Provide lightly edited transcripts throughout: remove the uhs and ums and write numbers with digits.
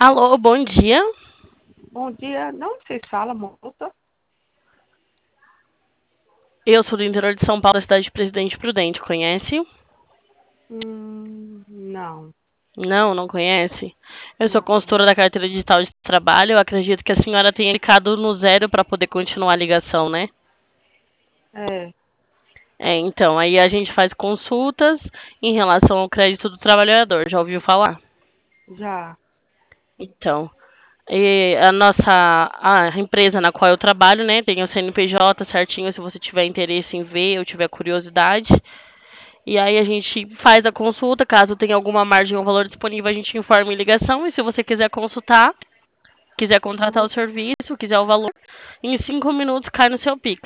Alô, bom dia. Bom dia. Não sei se fala, moça. Eu sou do interior de São Paulo, da cidade de Presidente Prudente. Conhece? Não, Não, não conhece? Eu sou não. consultora da carteira digital de trabalho. Eu acredito que a senhora tenha clicado no zero para poder continuar a ligação, né? É, Então, aí a gente faz consultas em relação ao crédito do trabalhador. Já ouviu falar? já. Então, a empresa na qual eu trabalho, né, tem o CNPJ certinho, se você tiver interesse em ver ou tiver curiosidade. E aí a gente faz a consulta, caso tenha alguma margem ou valor disponível, a gente informa em ligação. E se você quiser consultar, quiser contratar o serviço, quiser o valor, em 5 minutos cai no seu Pix.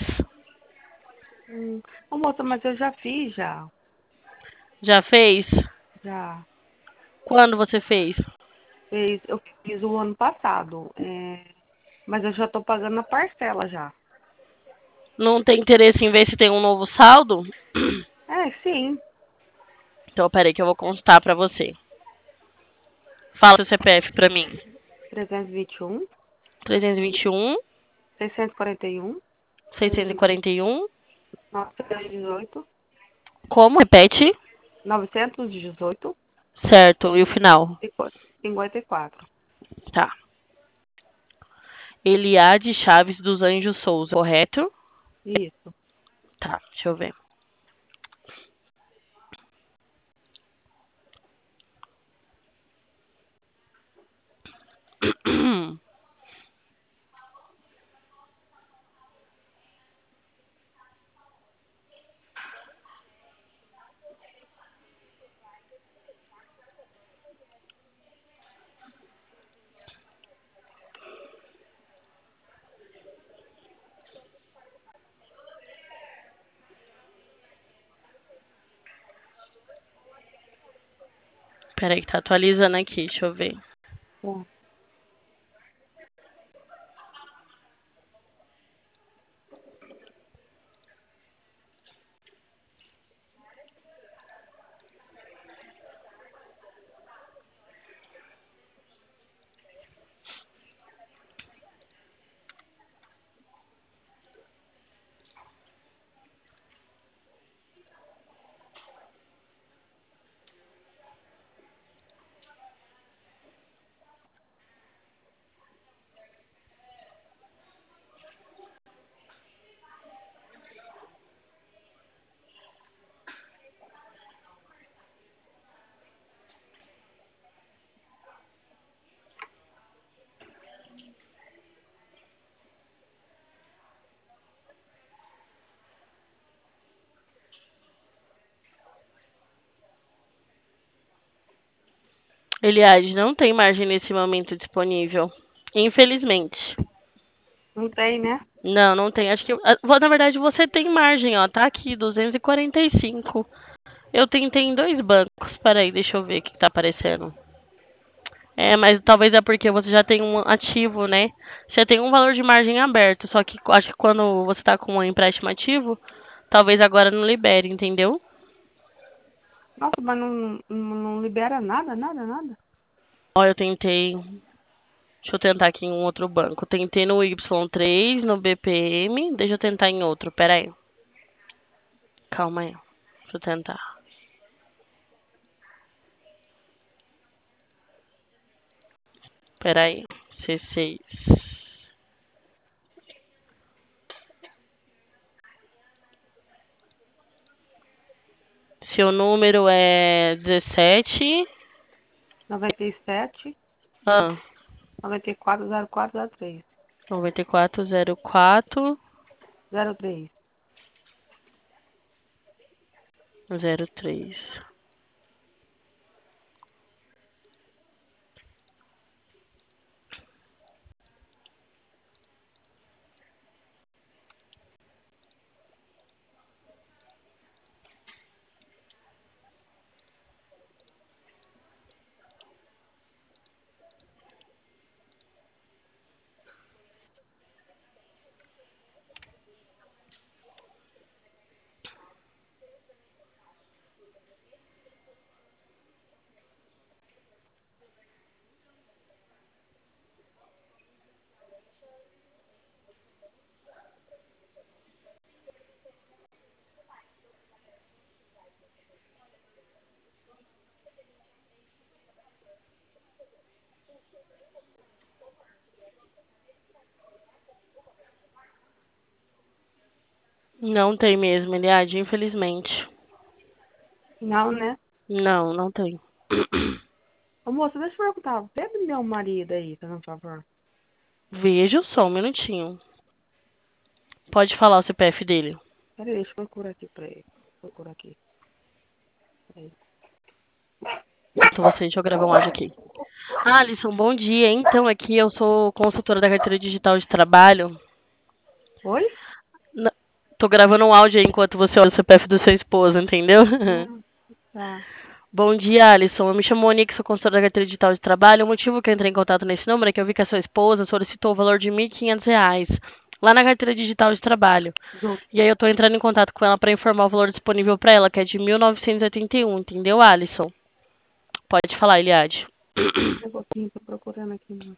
Ô, moça, mas eu já fiz, já. Já fez? Já. Quando você fez? Eu fiz o ano passado. Mas eu já tô pagando a parcela já. Não tem interesse em ver se tem um novo saldo? É, sim. Então, peraí que eu vou consultar pra você. Fala seu CPF pra mim. 321, 321, 641, 641. 918, Como? Repete. 918 Certo. E o final? e 54. Tá. Eliade Chaves dos Anjos Souza, correto? Isso. Tá, deixa eu ver. Peraí que tá atualizando aqui, deixa eu ver. Bom, Eliade, não tem margem nesse momento disponível. Infelizmente. não tem, né? Não, não tem. Acho que. Na verdade, você tem margem, ó. Tá aqui, 245. Eu tentei em dois bancos. Peraí, deixa eu ver o que tá aparecendo. Mas talvez é porque você já tem um ativo, né? Você tem um valor de margem aberto. Só que acho que quando você tá com um empréstimo ativo, talvez agora não libere, entendeu? Nossa, mas não libera nada, nada, nada. Ó, eu tentei. Deixa eu tentar aqui em um outro banco. Tentei no Y3, no BPM. Deixa eu tentar em outro. Pera aí. Calma aí. Deixa eu tentar. Pera aí. C6. Seu número é 17. 97, Ah, 94, 04, 03. 9404 03. 03. Não tem mesmo, Eliade, infelizmente. Não, né? Não, não tem. Ô, moça, deixa eu perguntar. Pega meu marido aí, fazendo um favor. Veja só um minutinho. Pode falar o CPF dele. Peraí, deixa eu procurar aqui pra ele. Procurar aqui. Peraí. Então, deixa eu gravar um áudio aqui. Ah, Alisson, bom dia. Então, aqui eu sou consultora da carteira digital de trabalho. Oi? N- Tô gravando um áudio aí enquanto você olha o CPF do seu esposo, entendeu? Ah, tá. Bom dia, Alisson. Eu me chamo Monique, sou consultora da carteira digital de trabalho. O motivo que eu entrei em contato nesse número é que eu vi que a sua esposa solicitou o valor de R$ 1.500 lá na carteira digital de trabalho. Do E aí eu tô entrando em contato com ela para informar o valor disponível para ela, que é de 1.981, entendeu, Alisson? Pode falar, Eliade. um pouquinho, tô procurando aqui, moça.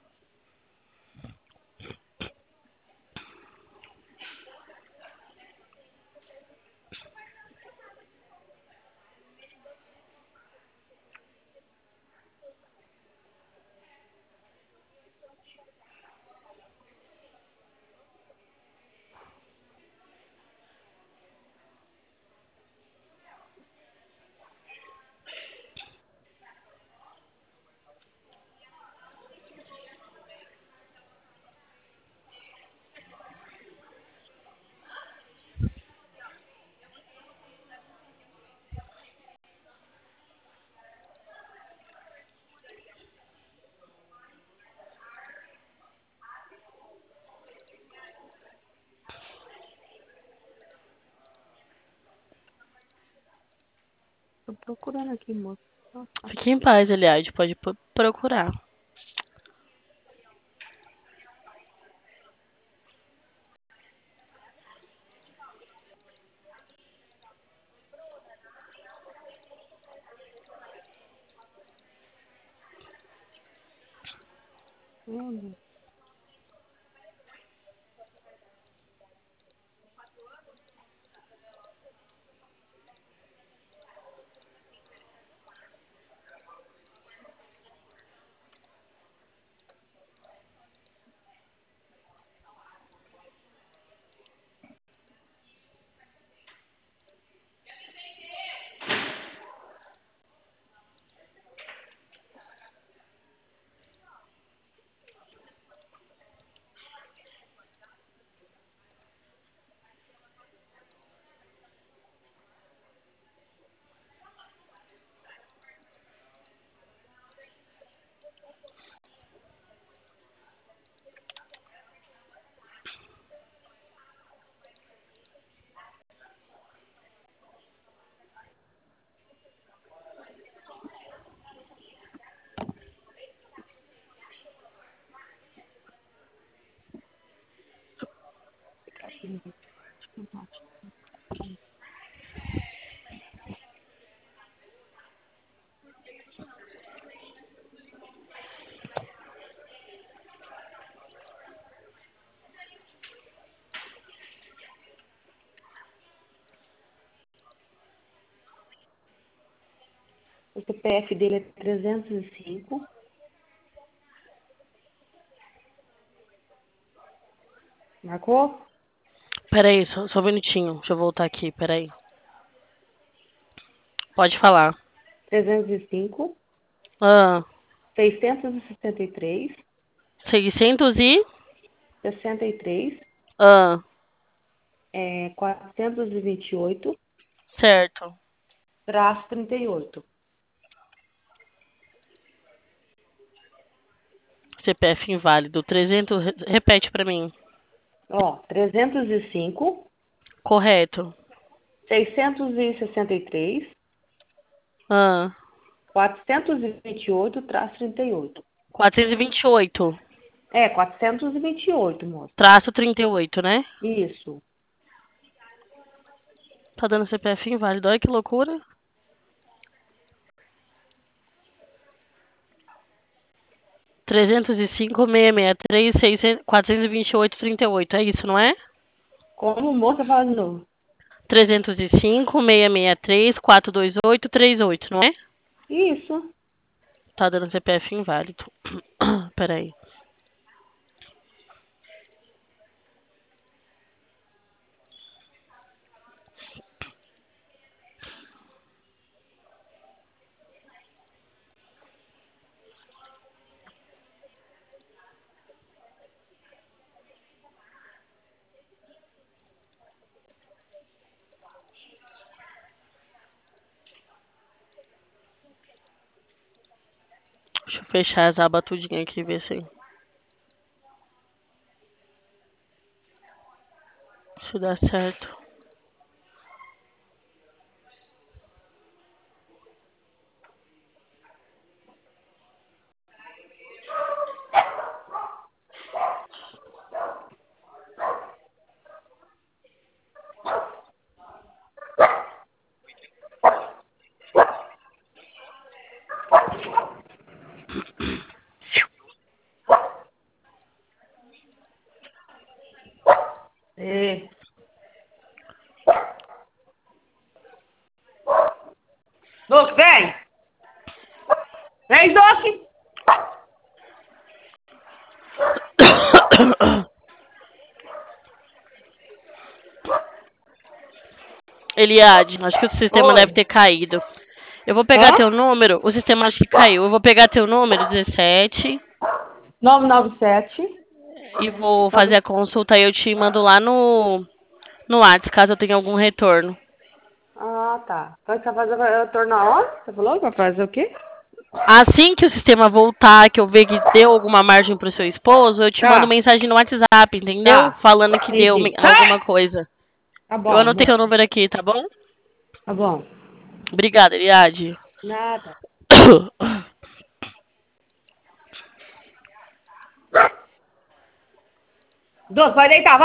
Tô procurando aqui, moça. Nossa. Fique em paz, Eliade. Pode procurar. Meu Deus. O CPF dele é 305. Marcou? Peraí, só um minutinho. Deixa eu voltar aqui, peraí. Pode falar. 305, Ah, 663, 600 e... 63, Ah, 428, certo. traço 38. CPF inválido. 300... Repete pra mim. Ó, 305, Correto. 663, Ah, 428, traço 38. 428. É, 428, moça. Traço 38, né? Isso. Tá dando CPF inválido. Olha que loucura. 305, 663, 428, 38. É isso, não é? Como moça fala de novo? 305, 663, 428, 38, não é? Isso. Tá dando CPF inválido. Peraí. Deixa eu fechar as abas tudinho aqui e ver se dá certo. É. Doc, vem! Vem, Doc! Eliade, acho que o sistema deve Oi. ter caído. Eu vou pegar Hã? teu número. O sistema acho que caiu. Eu vou pegar teu número, 17, 997. e vou fazer Nove- a consulta e eu te mando lá no WhatsApp, caso eu tenha algum retorno. Ah, tá. Então você vai fazer eu tornar onde? Você falou que vai fazer o quê? Assim que o sistema voltar, que eu ver que deu alguma margem pro seu esposo, eu te mando Tá, mensagem no WhatsApp, entendeu? tá. Falando que deu Entendi. alguma coisa. Tá Eu bom, anotei seu amor. número aqui, tá bom? Tá bom. Obrigada, Eliade. Nada. Doce, vai deitar, vai.